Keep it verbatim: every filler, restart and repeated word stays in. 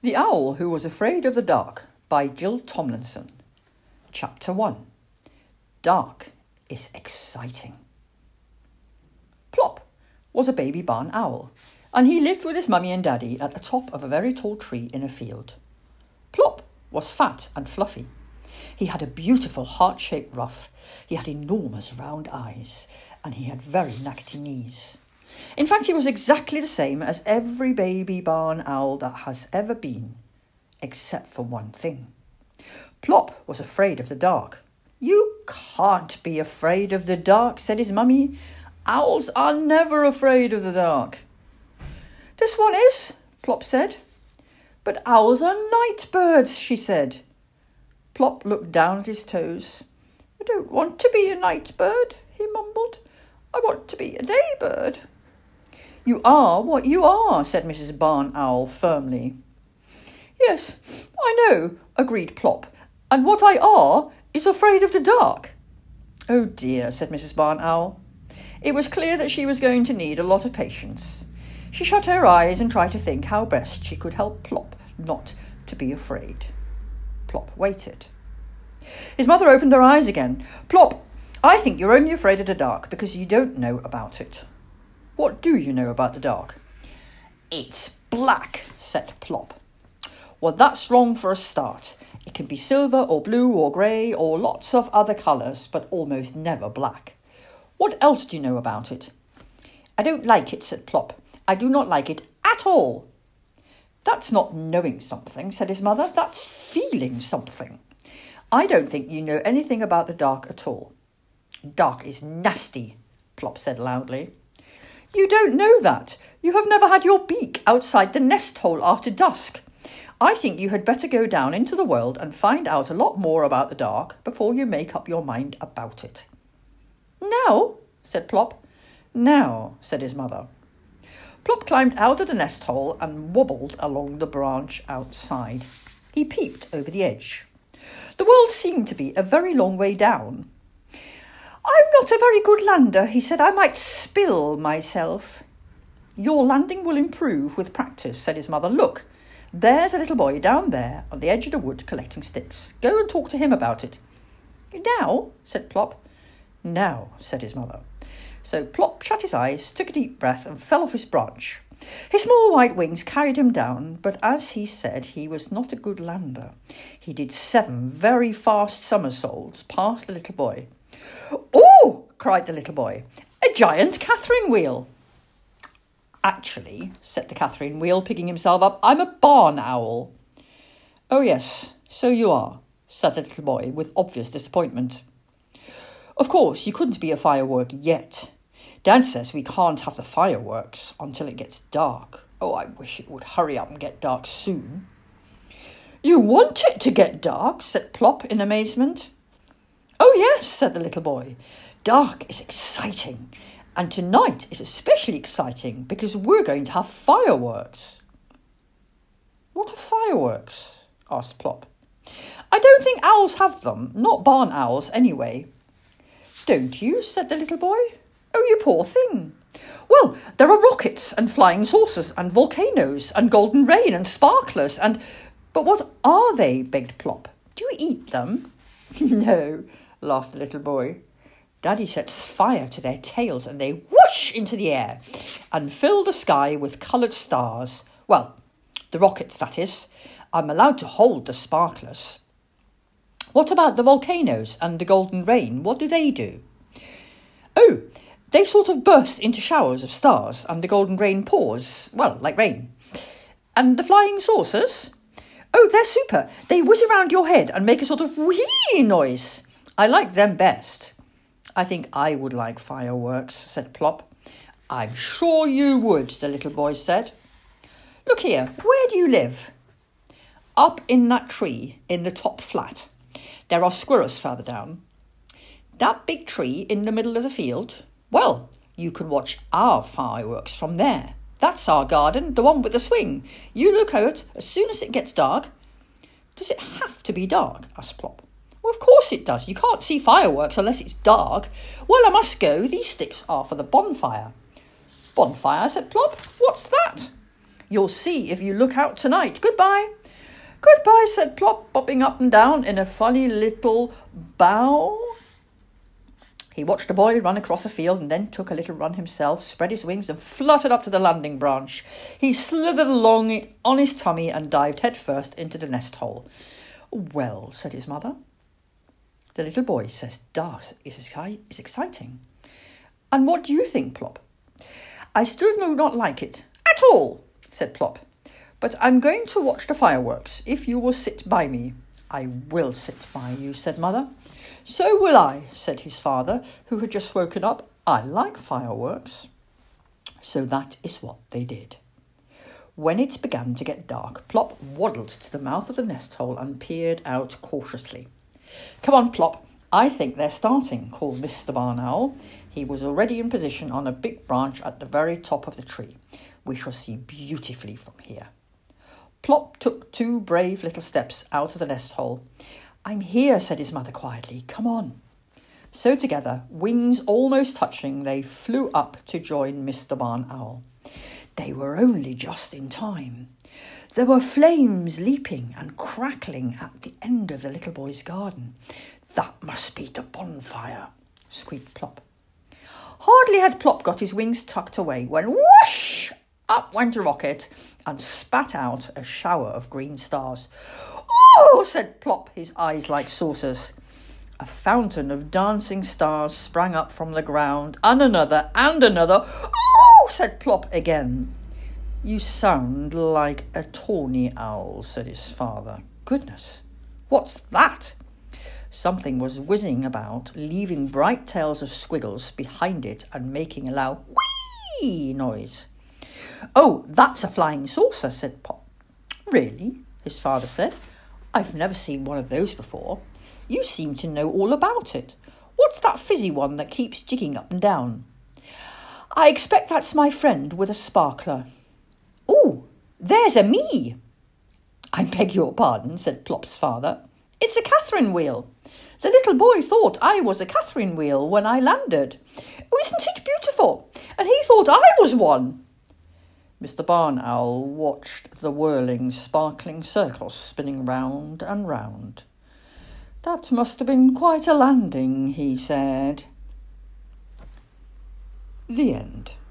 The Owl Who Was Afraid of the Dark by Jill Tomlinson. Chapter one. Dark is exciting. Plop was a baby barn owl, and he lived with his mummy and daddy at the top of a very tall tree in a field. Plop was fat and fluffy. He had a beautiful heart-shaped ruff, he had enormous round eyes, and he had very knackety knees. In fact, he was exactly the same as every baby barn owl that has ever been, except for one thing. Plop was afraid of the dark. "You can't be afraid of the dark," said his mummy. "Owls are never afraid of the dark." "This one is," Plop said. "But owls are night birds," she said. Plop looked down at his toes. "I don't want to be a night bird," he mumbled. "I want to be a day bird." "You are what you are," said Missus Barn Owl firmly. "Yes, I know," agreed Plop, "and what I are is afraid of the dark." "Oh dear," said Missus Barn Owl. It was clear that she was going to need a lot of patience. She shut her eyes and tried to think how best she could help Plop not to be afraid. Plop waited. His mother opened her eyes again. "Plop, I think you're only afraid of the dark because you don't know about it." "What do you know about the dark?" "It's black," said Plop. "Well, that's wrong for a start. It can be silver or blue or grey or lots of other colours, but almost never black. What else do you know about it?" "I don't like it," said Plop. "I do not like it at all." "That's not knowing something," said his mother. "That's feeling something. I don't think you know anything about the dark at all." "Dark is nasty," Plop said loudly. "You don't know that. You have never had your beak outside the nest hole after dusk. I think you had better go down into the world and find out a lot more about the dark before you make up your mind about it." "Now?" said Plop. "Now," said his mother. Plop climbed out of the nest hole and wobbled along the branch outside. He peeped over the edge. The world seemed to be a very long way down. "I'm not a very good lander," he said. "I might spill myself." "Your landing will improve with practice," said his mother. "Look, there's a little boy down there on the edge of the wood collecting sticks. Go and talk to him about it." "Now?" said Plop. "Now," said his mother. So Plop shut his eyes, took a deep breath, and fell off his branch. His small white wings carried him down, but as he said, he was not a good lander. He did seven very fast somersaults past the little boy. "Oh!" cried the little boy. "A giant Catherine wheel." "Actually," said the Catherine wheel, picking himself up, "I'm a barn owl." "Oh yes, so you are," said the little boy with obvious disappointment. "Of course, you couldn't be a firework yet. Dad says we can't have the fireworks until it gets dark. Oh, I wish it would hurry up and get dark soon." "You want it to get dark?" said Plop in amazement. "Oh yes," said the little boy. "Dark is exciting, and tonight is especially exciting because we're going to have fireworks." "What are fireworks?" asked Plop. "I don't think owls have them, not barn owls anyway." "Don't you?" said the little boy. "Oh, you poor thing. Well, there are rockets and flying saucers and volcanoes and golden rain and sparklers and—" "But what are they?" begged Plop. "Do you eat them?" "No," laughed the little boy. "Daddy sets fire to their tails and they whoosh into the air and fill the sky with coloured stars. Well, the rockets, that is. I'm allowed to hold the sparklers." "What about the volcanoes and the golden rain? What do they do?" "Oh, they sort of burst into showers of stars and the golden rain pours, well, like rain." "And the flying saucers?" "Oh, they're super. They whiz around your head and make a sort of whee noise. I like them best." "I think I would like fireworks," said Plop. "I'm sure you would," the little boy said. "Look here, where do you live?" "Up in that tree in the top flat. There are squirrels further down." "That big tree in the middle of the field? Well, you can watch our fireworks from there. That's our garden, the one with the swing. You look out as soon as it gets dark." "Does it have to be dark?" asked Plop. "Well, of course it does. You can't see fireworks unless it's dark." "Well, I must go. These sticks are for the bonfire." "Bonfire?" said Plop. "What's that?" You'll see if you look out tonight. Goodbye." "Goodbye," said Plop, bobbing up and down in a funny little bow. He watched the boy run across the field and then took a little run himself, spread his wings and fluttered up to the landing branch. He slithered along it on his tummy and dived headfirst into the nest hole. "Well," said his mother, "the little boy says dark is is exciting. And what do you think, Plop?" "I still do not like it at all," said Plop. "But I'm going to watch the fireworks, if you will sit by me." "I will sit by you," said Mother. "So will I," said his father, who had just woken up. "I like fireworks." So that is what they did. When it began to get dark, Plop waddled to the mouth of the nest hole and peered out cautiously. "Come on, Plop, I think they're starting," called Mister Barn Owl. He was already in position on a big branch at the very top of the tree. "We shall see beautifully from here." Plop took two brave little steps out of the nest hole. "I'm here," said his mother quietly. "Come on." So together, wings almost touching, they flew up to join Mister Barn Owl. They were only just in time. There were flames leaping and crackling at the end of the little boy's garden. "That must be the bonfire," squeaked Plop. Hardly had Plop got his wings tucked away when whoosh! Up went a rocket and spat out a shower of green stars. "Oh!" said Plop, his eyes like saucers. A fountain of dancing stars sprang up from the ground, and another, and another. "Oh!" said Plop again. "You sound like a tawny owl," said his father. "Goodness, what's that?" Something was whizzing about, leaving bright tails of squiggles behind it and making a loud whee noise. "Oh, that's a flying saucer," said Plop. "Really?" his father said. "I've never seen one of those before. You seem to know all about it. What's that fizzy one that keeps jigging up and down?" "I expect that's my friend with a sparkler." "Oh, there's a me." "I beg your pardon," said Plop's father. "It's a Catherine wheel. The little boy thought I was a Catherine wheel when I landed. Oh, isn't it beautiful? And he thought I was one." Mister Barn Owl watched the whirling, sparkling circles spinning round and round. "That must have been quite a landing," he said. The end.